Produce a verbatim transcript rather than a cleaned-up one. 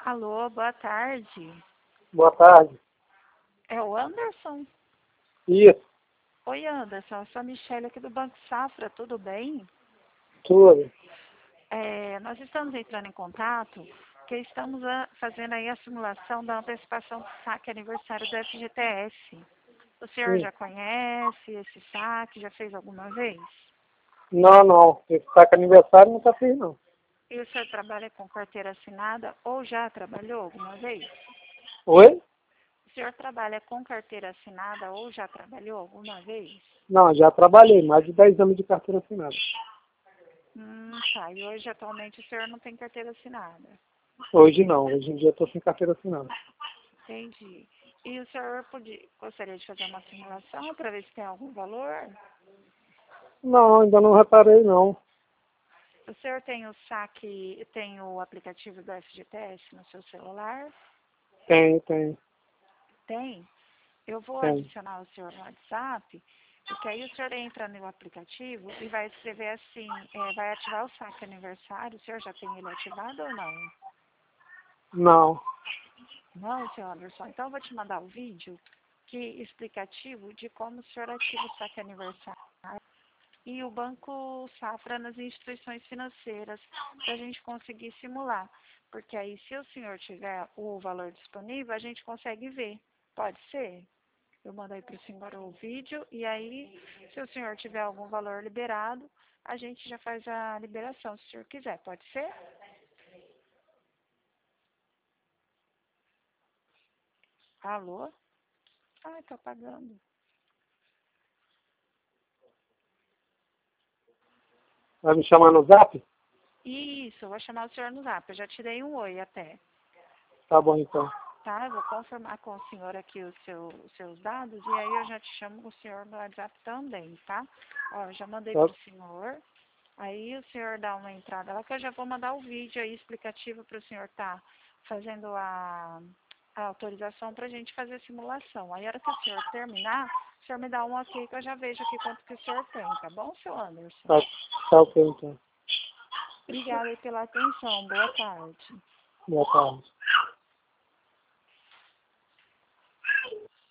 Alô, boa tarde. Boa tarde. É o Anderson? Isso, Oi, Anderson. Eu sou a Michelle aqui do Banco Safra, tudo bem? tudo. É, nós estamos entrando em contato porque estamos a- fazendo aí a simulação da antecipação do saque aniversário do F G T S. O senhor Sim. já conhece esse saque? Já fez alguma vez? Não, não. Esse saco aniversário nunca fiz, não. E o senhor trabalha com carteira assinada ou já trabalhou alguma vez? Oi? O senhor trabalha com carteira assinada ou já trabalhou alguma vez? Não, já trabalhei. Mais de dez anos de carteira assinada. Hum, tá. E hoje, atualmente, o senhor não tem carteira assinada. Hoje não. Hoje em dia eu estou sem carteira assinada. Entendi. E o senhor podia, gostaria de fazer uma simulação para ver se tem algum valor? Não, ainda não reparei, não. O senhor tem o saque, tem o aplicativo do F G T S no seu celular? Tem, tem, Tem? Eu vou tem. adicionar o senhor no WhatsApp, porque aí o senhor entra no aplicativo e vai escrever assim, é, vai ativar o saque aniversário. O senhor já tem ele ativado ou não? Não. Não, senhor Anderson. Então eu vou te mandar o vídeo que explicativo de como o senhor ativa o saque aniversário e o Banco Safra nas instituições financeiras para a gente conseguir simular. Porque aí, se o senhor tiver o valor disponível, a gente consegue ver. Pode ser? Eu mando aí para o senhor o vídeo e aí, se o senhor tiver algum valor liberado, a gente já faz a liberação, se o senhor quiser. Pode ser? Alô? Ai, tá apagando. Vai me chamar no zap? Isso, eu vou chamar o senhor no zap. Eu já tirei um oi até. Tá bom, então. Tá? Eu vou confirmar com o senhor aqui o seu, os seus dados e aí eu já te chamo com o senhor no WhatsApp também, tá? Ó, eu já mandei Tá, pro senhor. Aí o senhor dá uma entrada lá que eu já vou mandar o vídeo aí explicativo para o senhor tá fazendo a, a autorização para a gente fazer a simulação. Aí a hora que o senhor terminar, o senhor me dá um ok que eu já vejo aqui quanto que o senhor tem, tá bom, seu Anderson? tá, tá ok, então. Obrigada aí pela atenção. Boa tarde. Boa tarde.